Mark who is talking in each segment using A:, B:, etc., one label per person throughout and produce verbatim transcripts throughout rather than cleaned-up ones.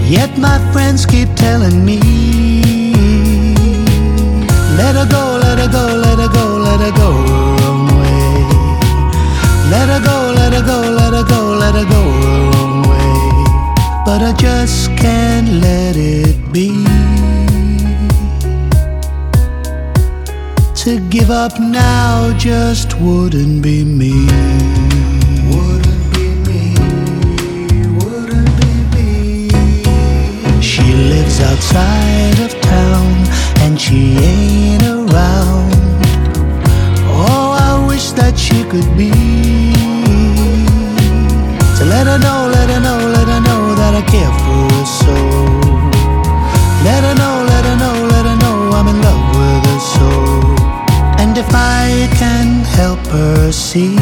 A: Yet my friends keep telling me, let her go, let her go, let her go, let her go her own way. Let her go, let her go, let her go, let her go her own way. But I just can't let it be. To give up now just wouldn't be me. Wouldn't be me, wouldn't be me. She lives outside of town and she ain't around. Oh, I wish that she could be. To let her know, let her know, let her know that I care for her so. Let her know, let her know, let her know I'm in love with her so. And if I can help her see,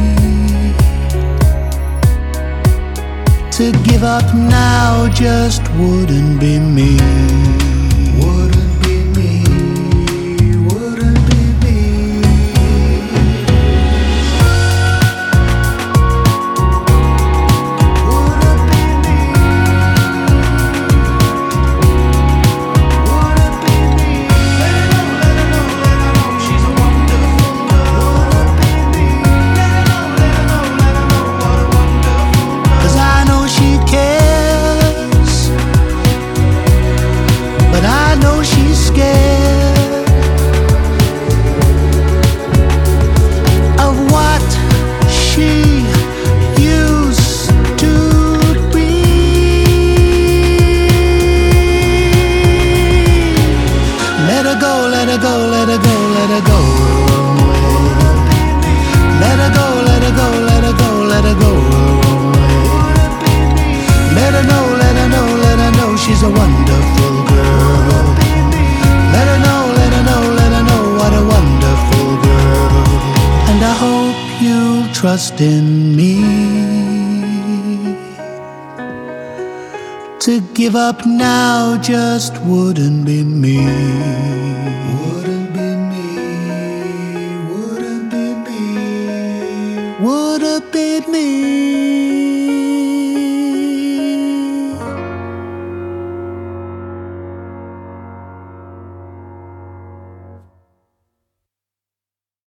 A: to give up now just wouldn't be me. Wouldn't be me, wouldn't be me. Wouldn't be me, wouldn't be me. Let her know, let her know, let her know she's a wonderful girl. Wouldn't be me. Let her know, let her know, let her know what a wonderful girl. 'Cause I know she cares, but I know she's scared of what she used to be. Let her go, let her go, let her go, let her go her own way. Let her go, let her go, let her go, let her go her own way. Let her know, let her know, let her know she's a wonderful girl. Let her know, let her know, let her know what a wonderful girl. And I hope you'll trust in me. To give up now just wouldn't be me. Wouldn't be me, wouldn't be me, would have been me.